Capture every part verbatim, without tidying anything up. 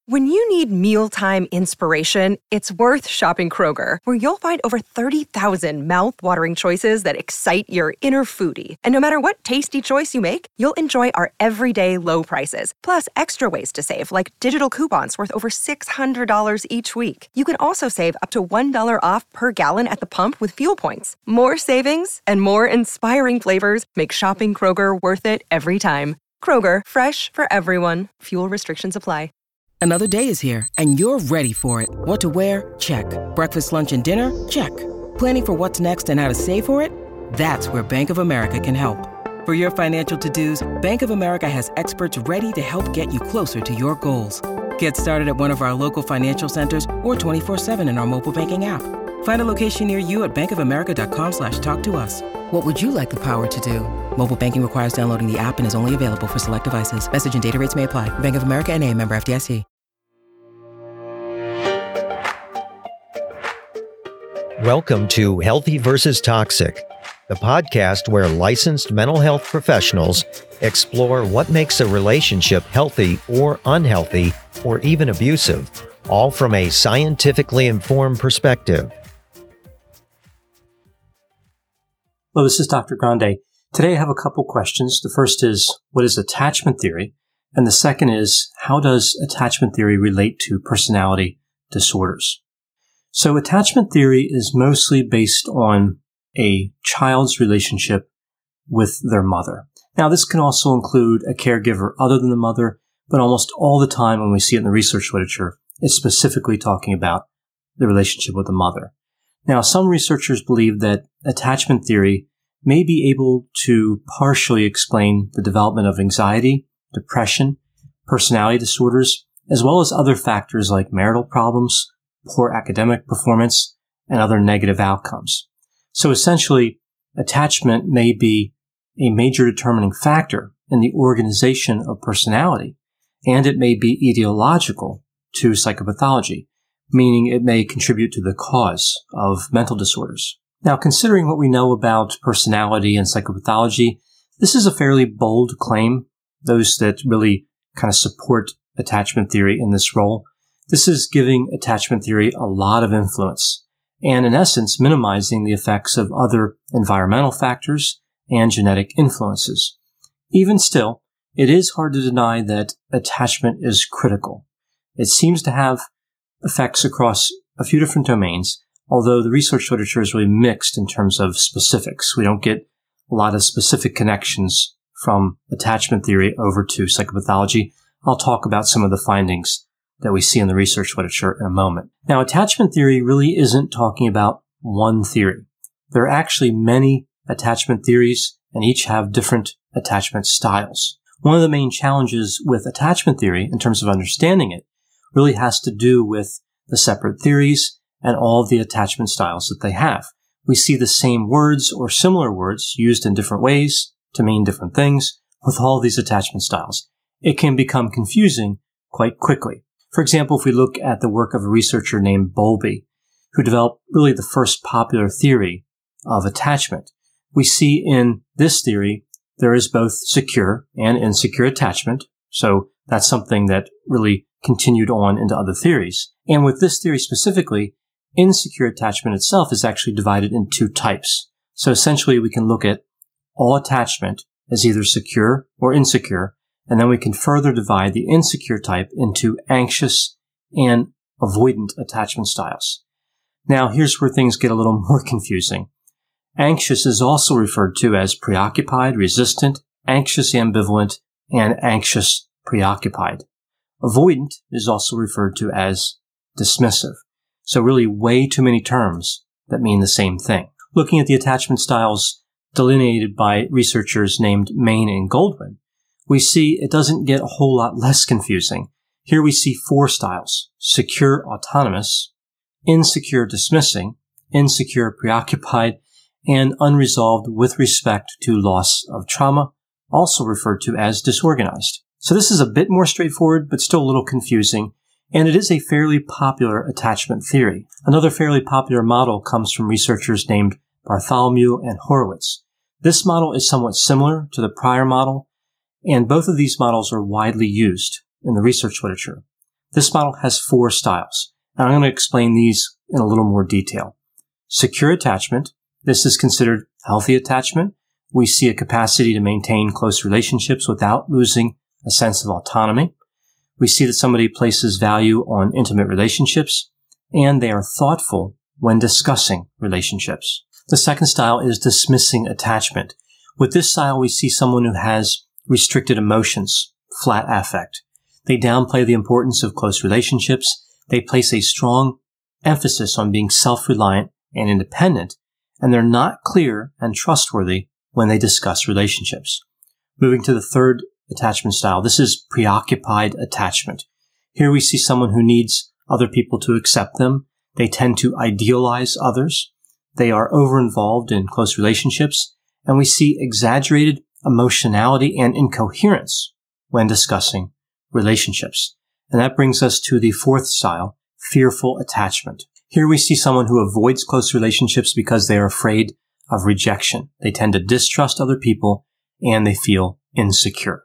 When you need mealtime inspiration, it's worth shopping Kroger, where you'll find over thirty thousand mouth-watering choices that excite your inner foodie. And no matter what tasty choice you make, you'll enjoy our everyday low prices, plus extra ways to save, like digital coupons worth over six hundred dollars each week. You can also save up to one dollar off per gallon at the pump with fuel points. More savings and more inspiring flavors make shopping Kroger worth it every time. Kroger, fresh for everyone. Fuel restrictions apply. Another day is here, and you're ready for it. What to wear? Check. Breakfast, lunch, and dinner? Check. Planning for what's next and how to save for it? That's where Bank of America can help. For your financial to-dos, Bank of America has experts ready to help get you closer to your goals. Get started at one of our local financial centers or twenty-four seven in our mobile banking app. Find a location near you at bankofamerica.com slash talk to us. What would you like the power to do? Mobile banking requires downloading the app and is only available for select devices. Message and data rates may apply. Bank of America N A, member F D I C. Welcome to Healthy versus Toxic, the podcast where licensed mental health professionals explore what makes a relationship healthy or unhealthy or even abusive, all from a scientifically informed perspective. Hello, this is Doctor Grande. Today I have a couple questions. The first is, what is attachment theory? And the second is, how does attachment theory relate to personality disorders? So attachment theory is mostly based on a child's relationship with their mother. Now, this can also include a caregiver other than the mother, but almost all the time when we see it in the research literature, it's specifically talking about the relationship with the mother. Now, some researchers believe that attachment theory may be able to partially explain the development of anxiety, depression, personality disorders, as well as other factors like marital problems, poor academic performance, and other negative outcomes. So essentially, attachment may be a major determining factor in the organization of personality, and it may be etiological to psychopathology, meaning it may contribute to the cause of mental disorders. Now, considering what we know about personality and psychopathology, this is a fairly bold claim. Those that really kind of support attachment theory in this role, this is giving attachment theory a lot of influence and, in essence, minimizing the effects of other environmental factors and genetic influences. Even still, it is hard to deny that attachment is critical. It seems to have effects across a few different domains, although the research literature is really mixed in terms of specifics. We don't get a lot of specific connections from attachment theory over to psychopathology. I'll talk about some of the findings that we see in the research literature in a moment. Now, attachment theory really isn't talking about one theory. There are actually many attachment theories, and each have different attachment styles. One of the main challenges with attachment theory, in terms of understanding it, really has to do with the separate theories and all of the attachment styles that they have. We see the same words or similar words used in different ways to mean different things with all of these attachment styles. It can become confusing quite quickly. For example, if we look at the work of a researcher named Bowlby, who developed really the first popular theory of attachment, we see in this theory there is both secure and insecure attachment. So that's something that really continued on into other theories. And with this theory specifically, insecure attachment itself is actually divided in two types. So essentially we can look at all attachment as either secure or insecure, and then we can further divide the insecure type into anxious and avoidant attachment styles. Now, here's where things get a little more confusing. Anxious is also referred to as preoccupied, resistant, anxious ambivalent, and anxious preoccupied. Avoidant is also referred to as dismissive. So really way too many terms that mean the same thing. Looking at the attachment styles delineated by researchers named Main and Goldwyn, we see it doesn't get a whole lot less confusing. Here we see four styles: secure autonomous, insecure dismissing, insecure preoccupied, and unresolved with respect to loss of trauma, also referred to as disorganized. So this is a bit more straightforward, but still a little confusing, and it is a fairly popular attachment theory. Another fairly popular model comes from researchers named Bartholomew and Horowitz. This model is somewhat similar to the prior model, and both of these models are widely used in the research literature. This model has four styles, and I'm going to explain these in a little more detail. Secure attachment. This is considered healthy attachment. We see a capacity to maintain close relationships without losing a sense of autonomy. We see that somebody places value on intimate relationships, and they are thoughtful when discussing relationships. The second style is dismissing attachment. With this style, we see someone who has restricted emotions, flat affect. They downplay the importance of close relationships. They place a strong emphasis on being self-reliant and independent, and they're not clear and trustworthy when they discuss relationships. Moving to the third attachment style, this is preoccupied attachment. Here we see someone who needs other people to accept them. They tend to idealize others. They are over-involved in close relationships, and we see exaggerated emotionality and incoherence when discussing relationships. And that brings us to the fourth style, fearful attachment. Here we see someone who avoids close relationships because they are afraid of rejection. They tend to distrust other people, and they feel insecure.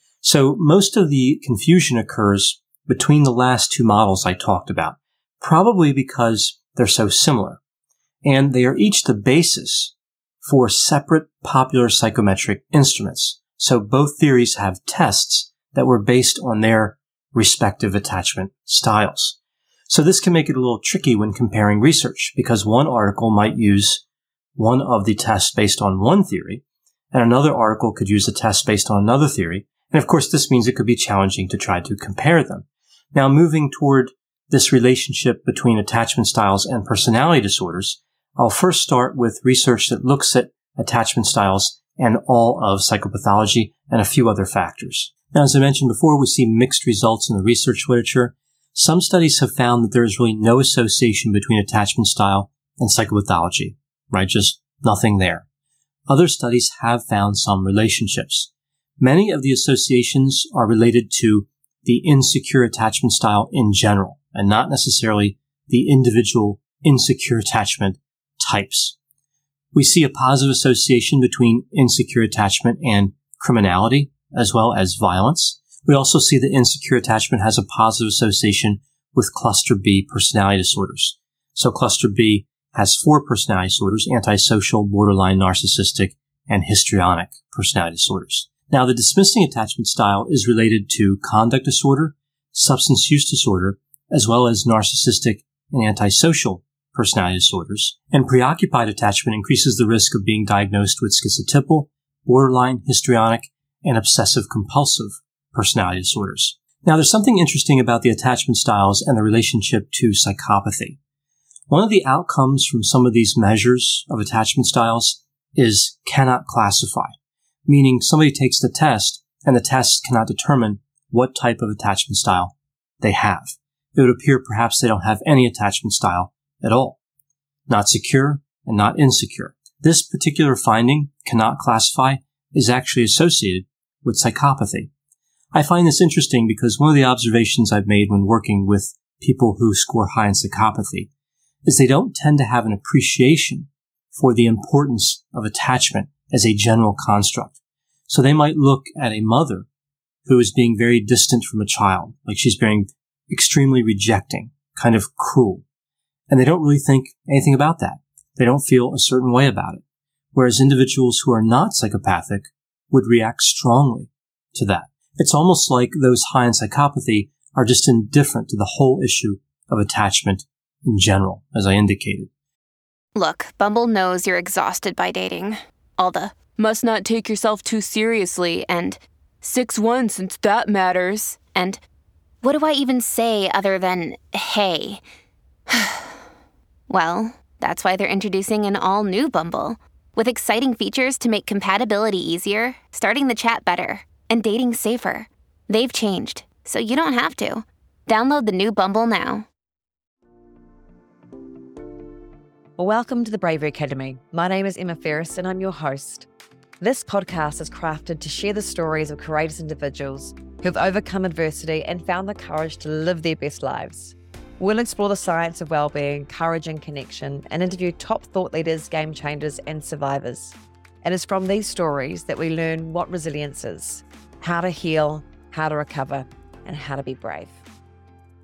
So most of the confusion occurs between the last two models I talked about, probably because they're so similar. And they are each the basis for separate popular psychometric instruments. So both theories have tests that were based on their respective attachment styles. So this can make it a little tricky when comparing research, because one article might use one of the tests based on one theory, and another article could use a test based on another theory. And of course, this means it could be challenging to try to compare them. Now, moving toward this relationship between attachment styles and personality disorders, I'll first start with research that looks at attachment styles and all of psychopathology and a few other factors. Now, as I mentioned before, we see mixed results in the research literature. Some studies have found that there is really no association between attachment style and psychopathology, right? Just nothing there. Other studies have found some relationships. Many of the associations are related to the insecure attachment style in general, and not necessarily the individual insecure attachment types. We see a positive association between insecure attachment and criminality, as well as violence. We also see that insecure attachment has a positive association with cluster B personality disorders. So cluster B has four personality disorders: antisocial, borderline narcissistic, and histrionic personality disorders. Now, the dismissing attachment style is related to conduct disorder, substance use disorder, as well as narcissistic and antisocial personality disorders. And preoccupied attachment increases the risk of being diagnosed with schizotypal, borderline, histrionic, and obsessive-compulsive personality disorders. Now, there's something interesting about the attachment styles and the relationship to psychopathy. One of the outcomes from some of these measures of attachment styles is cannot classify, meaning somebody takes the test and the test cannot determine what type of attachment style they have. It would appear perhaps they don't have any attachment style at all. Not secure and not insecure. This particular finding, cannot classify, is actually associated with psychopathy. I find this interesting because one of the observations I've made when working with people who score high in psychopathy is they don't tend to have an appreciation for the importance of attachment as a general construct. So they might look at a mother who is being very distant from a child, like she's being extremely rejecting, kind of cruel. And they don't really think anything about that. They don't feel a certain way about it. Whereas individuals who are not psychopathic would react strongly to that. It's almost like those high in psychopathy are just indifferent to the whole issue of attachment in general, as I indicated. Look, Bumble knows you're exhausted by dating. All the must not take yourself too seriously and six one since that matters. And what do I even say other than, hey? Well, that's why they're introducing an all-new Bumble, with exciting features to make compatibility easier, starting the chat better, and dating safer. They've changed, so you don't have to. Download the new Bumble now. Welcome to the Bravery Academy. My name is Emma Ferris and I'm your host. This podcast is crafted to share the stories of courageous individuals who have overcome adversity and found the courage to live their best lives. We'll explore the science of well-being, courage and connection, and interview top thought leaders, game changers, and survivors. It is from these stories that we learn what resilience is, how to heal, how to recover, and how to be brave.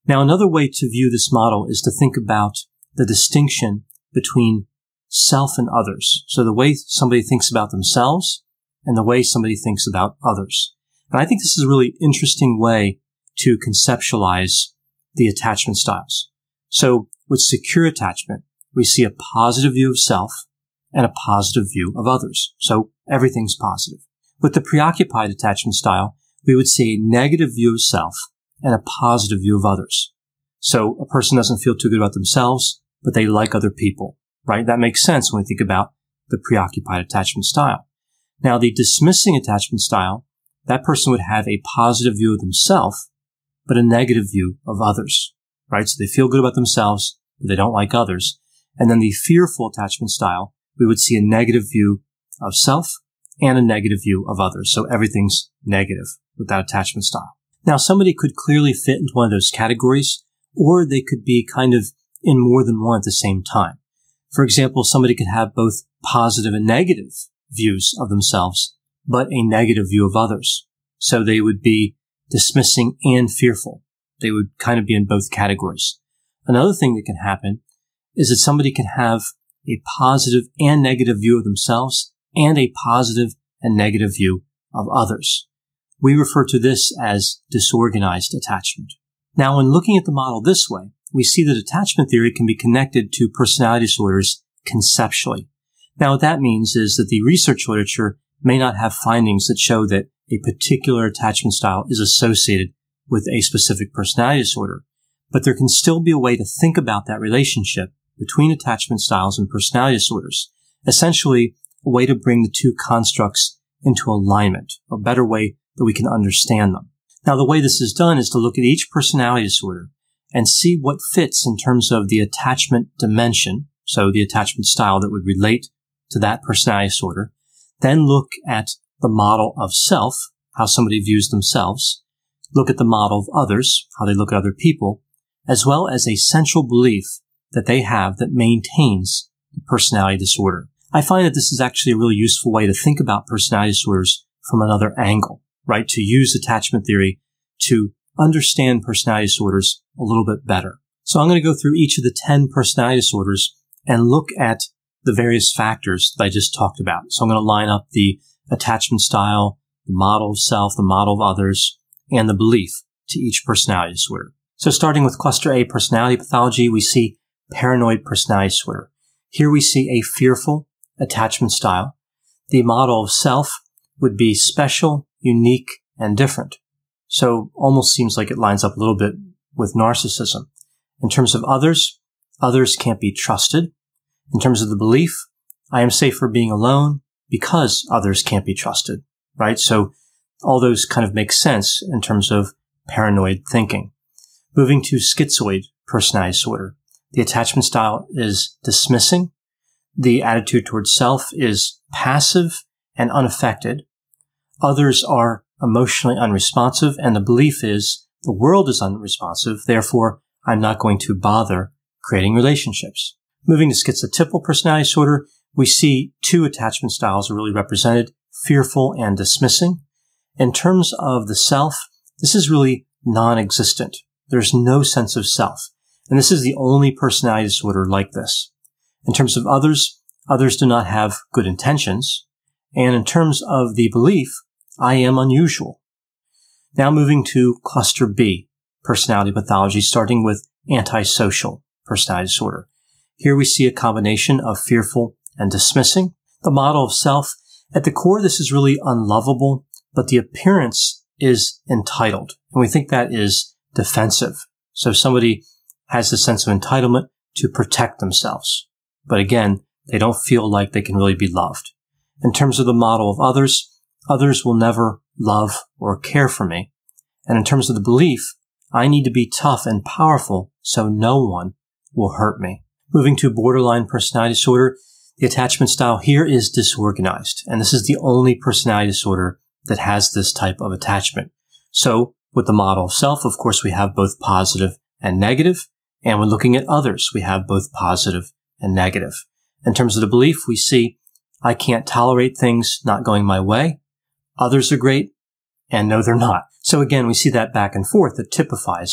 Now, another way to view this model is to think about the distinction between self and others. So the way somebody thinks about themselves and the way somebody thinks about others. And I think this is a really interesting way to conceptualize the attachment styles. So with secure attachment, we see a positive view of self and a positive view of others. So everything's positive. With the preoccupied attachment style, we would see a negative view of self and a positive view of others. So a person doesn't feel too good about themselves, but they like other people, right? That makes sense when we think about the preoccupied attachment style. Now, the dismissing attachment style, that person would have a positive view of themselves, but a negative view of others, right? So they feel good about themselves, but they don't like others. And then the fearful attachment style, we would see a negative view of self and a negative view of others. So everything's negative with that attachment style. Now, somebody could clearly fit into one of those categories, or they could be kind of in more than one at the same time. For example, somebody could have both positive and negative views of themselves, but a negative view of others. So they would be dismissing and fearful. They would kind of be in both categories. Another thing that can happen is that somebody can have a positive and negative view of themselves and a positive and negative view of others. We refer to this as disorganized attachment. Now, when looking at the model this way, we see that attachment theory can be connected to personality disorders conceptually. Now, what that means is that the research literature may not have findings that show that a particular attachment style is associated with a specific personality disorder, but there can still be a way to think about that relationship between attachment styles and personality disorders. Essentially, a way to bring the two constructs into alignment, a better way that we can understand them. Now, the way this is done is to look at each personality disorder and see what fits in terms of the attachment dimension, so the attachment style that would relate to that personality disorder, then look at the model of self, how somebody views themselves, look at the model of others, how they look at other people, as well as a central belief that they have that maintains the personality disorder. I find that this is actually a really useful way to think about personality disorders from another angle, right? To use attachment theory to understand personality disorders a little bit better. So I'm going to go through each of the ten personality disorders and look at the various factors that I just talked about. So I'm going to line up the attachment style, the model of self, the model of others, and the belief to each personality disorder. So starting with cluster A, personality pathology, we see paranoid personality disorder. Here we see a fearful attachment style. The model of self would be special, unique, and different. So almost seems like it lines up a little bit with narcissism. In terms of others, others can't be trusted. In terms of the belief, I am safer being alone because others can't be trusted, right? So all those kind of make sense in terms of paranoid thinking. Moving to schizoid personality disorder. The attachment style is dismissing. The attitude towards self is passive and unaffected. Others are emotionally unresponsive, and the belief is the world is unresponsive, therefore I'm not going to bother creating relationships. Moving to schizotypal personality disorder, we see two attachment styles are really represented, fearful and dismissing. In terms of the self, this is really non-existent. There's no sense of self. And this is the only personality disorder like this. In terms of others, others do not have good intentions. And in terms of the belief, I am unusual. Now moving to cluster B, personality pathology, starting with antisocial personality disorder. Here we see a combination of fearful and dismissing. The model of self, at the core, this is really unlovable, but the appearance is entitled. And we think that is defensive. So somebody has the sense of entitlement to protect themselves. But again, they don't feel like they can really be loved. In terms of the model of others, others will never love or care for me. And in terms of the belief, I need to be tough and powerful so no one will hurt me. Moving to borderline personality disorder, the attachment style here is disorganized. And this is the only personality disorder that has this type of attachment. So with the model of self, of course, we have both positive and negative. And when looking at others, we have both positive and negative. In terms of the belief, we see I can't tolerate things not going my way. Others are great, and no, they're not. So again, we see that back and forth that typifies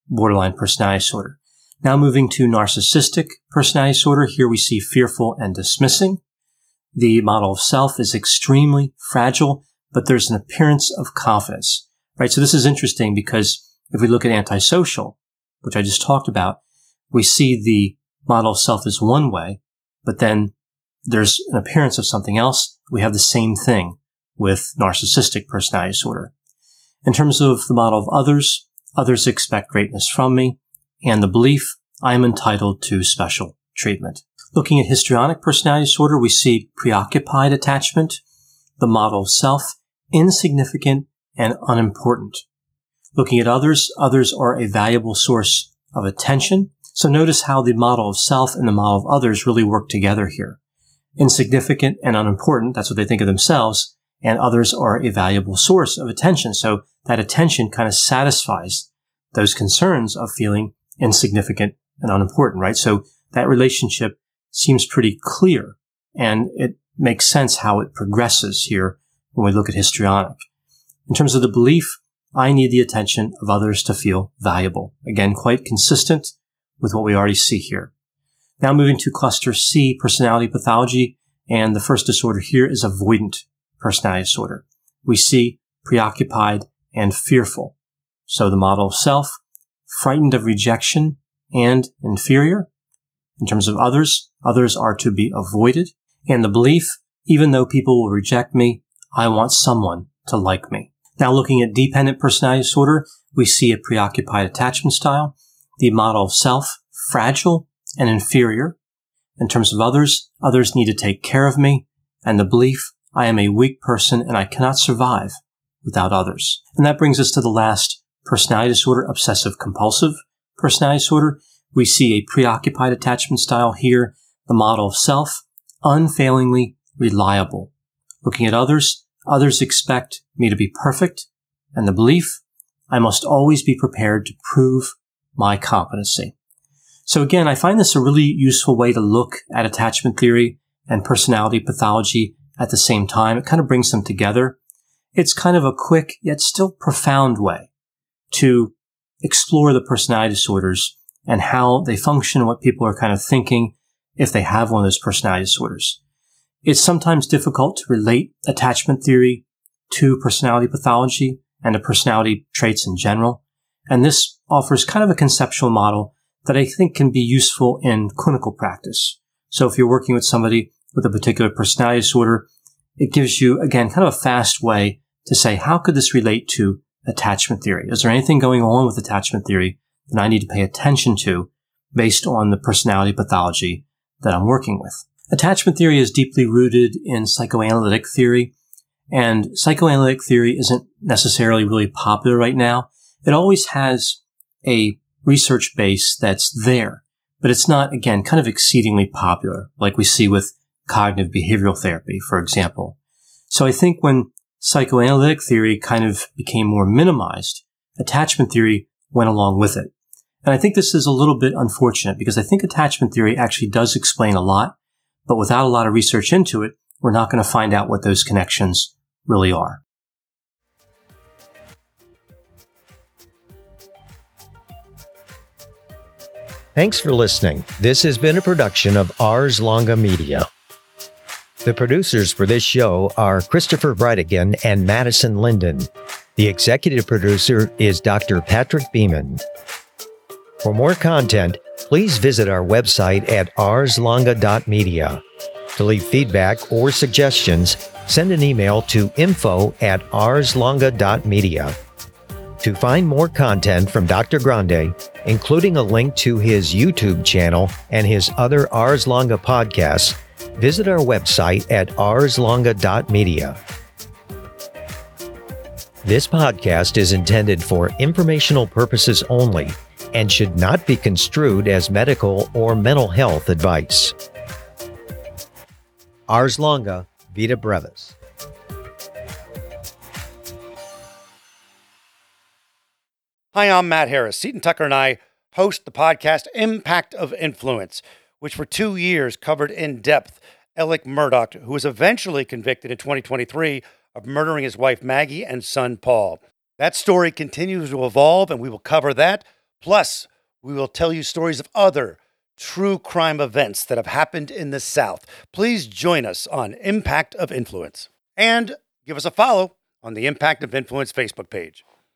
borderline personality disorder. Now moving to narcissistic personality disorder, here we see fearful and dismissing. The model of self is extremely fragile, but there's an appearance of confidence, right? So this is interesting because if we look at antisocial, which I just talked about, we see the model of self is one way, but then there's an appearance of something else. We have the same thing with narcissistic personality disorder. In terms of the model of others, others expect greatness from me, and the belief I am entitled to special treatment. Looking at histrionic personality disorder, we see preoccupied attachment, the model of self, insignificant and unimportant. Looking at others, others are a valuable source of attention. So notice how the model of self and the model of others really work together here. Insignificant and unimportant, that's what they think of themselves, and others are a valuable source of attention. So that attention kind of satisfies those concerns of feeling insignificant and unimportant, right? So that relationship seems pretty clear, and it makes sense how it progresses here when we look at histrionic. In terms of the belief, I need the attention of others to feel valuable. Again, quite consistent with what we already see here. Now moving to cluster C, personality pathology, and the first disorder here is avoidant personality disorder. We see preoccupied and fearful. So the model of self, frightened of rejection and inferior. In terms of others, others are to be avoided. And the belief, even though people will reject me, I want someone to like me. Now looking at dependent personality disorder, we see a preoccupied attachment style. The model of self, fragile and inferior. In terms of others, others need to take care of me. And the belief, I am a weak person and I cannot survive without others. And that brings us to the last personality disorder, obsessive compulsive personality disorder. We see a preoccupied attachment style here. The model of self, unfailingly reliable. Looking at others, others expect me to be perfect. And the belief, I must always be prepared to prove my competency. So again, I find this a really useful way to look at attachment theory and personality pathology at the same time. It kind of brings them together. It's kind of a quick yet still profound way to explore the personality disorders and how they function and what people are kind of thinking if they have one of those personality disorders. It's sometimes difficult to relate attachment theory to personality pathology and to personality traits in general. And this offers kind of a conceptual model that I think can be useful in clinical practice. So if you're working with somebody with a particular personality disorder, it gives you, again, kind of a fast way to say, how could this relate to attachment theory? Is there anything going on with attachment theory that I need to pay attention to based on the personality pathology that I'm working with? Attachment theory is deeply rooted in psychoanalytic theory, and psychoanalytic theory isn't necessarily really popular right now. It always has a research base that's there, but it's not, again, kind of exceedingly popular, like we see with cognitive behavioral therapy, for example. So I think when psychoanalytic theory kind of became more minimized, attachment theory went along with it. And I think this is a little bit unfortunate because I think attachment theory actually does explain a lot, but without a lot of research into it, we're not going to find out what those connections really are. Thanks for listening. This has been a production of Ars Longa Media. The producers for this show are Christopher Breitigan and Madison Linden. The executive producer is Doctor Patrick Beeman. For more content, please visit our website at ars longa dot media. To leave feedback or suggestions, send an email to info at ars longa dot media. To find more content from Doctor Grande, including a link to his YouTube channel and his other Ars Longa podcasts, visit our website at ars longa dot media. This podcast is intended for informational purposes only and should not be construed as medical or mental health advice. Ars Longa, Vita Brevis. Hi, I'm Matt Harris. Seton Tucker and I host the podcast Impact of Influence, which for two years covered in depth Alec Murdaugh, who was eventually convicted in twenty twenty-three of murdering his wife Maggie and son Paul. That story continues to evolve, and we will cover that, Plus, we will tell you stories of other true crime events that have happened in the South. Please join us on Impact of Influence and give us a follow on the Impact of Influence Facebook page.